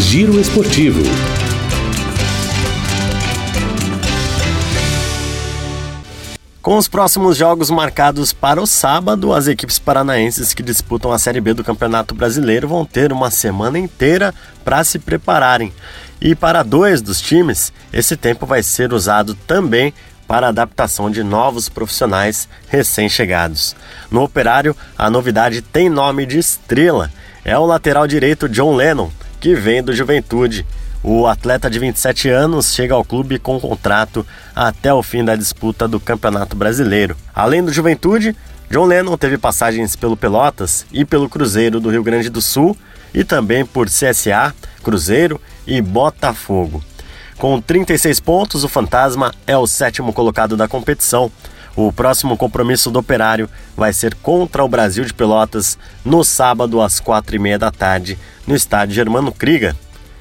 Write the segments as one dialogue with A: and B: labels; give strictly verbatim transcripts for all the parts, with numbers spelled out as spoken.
A: Giro Esportivo.
B: Com os próximos jogos marcados para o sábado, as equipes paranaenses que disputam a Série B do Campeonato Brasileiro vão ter uma semana inteira para se prepararem. E para dois dos times, esse tempo vai ser usado também para a adaptação de novos profissionais recém-chegados. No Operário, a novidade tem nome de estrela. É o lateral direito John Lennon, que vem do Juventude. O atleta de vinte e sete anos chega ao clube com contrato até o fim da disputa do Campeonato Brasileiro. Além do Juventude, John Lennon teve passagens pelo Pelotas e pelo Cruzeiro do Rio Grande do Sul e também por C S A, Cruzeiro e Botafogo. Com trinta e seis pontos, o Fantasma é o sétimo colocado da competição. O próximo compromisso do Operário vai ser contra o Brasil de Pelotas no sábado às quatro e meia da tarde no estádio Germano Krieger.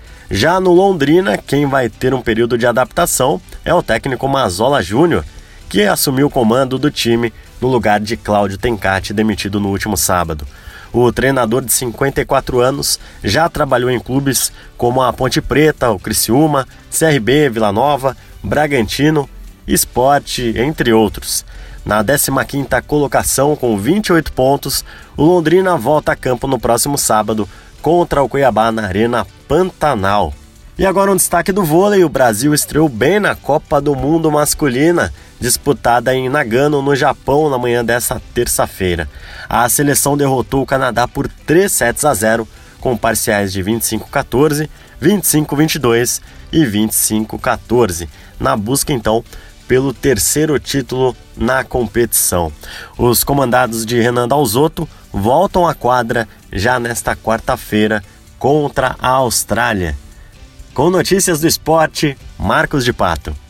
B: Já no Londrina, quem vai ter um período de adaptação é o técnico Mazzola Júnior, que assumiu o comando do time no lugar de Cláudio Tencati, demitido no último sábado. O treinador de cinquenta e quatro anos já trabalhou em clubes como a Ponte Preta, o Criciúma, C R B, Vila Nova, Bragantino, Sport, entre outros. Na décima quinta colocação, com vinte e oito pontos, o Londrina volta a campo no próximo sábado contra o Cuiabá na Arena Pantanal. E agora um destaque do vôlei: o Brasil estreou bem na Copa do Mundo Masculina, disputada em Nagano, no Japão, na manhã desta terça-feira. A seleção derrotou o Canadá por três sets a zero, com parciais de vinte e cinco a quatorze, vinte e cinco a vinte e dois e vinte e cinco a quatorze, na busca então pelo terceiro título na competição. Os comandados de Renan Dalzotto voltam à quadra já nesta quarta-feira contra a Austrália. Com notícias do esporte, Marcos de Pato.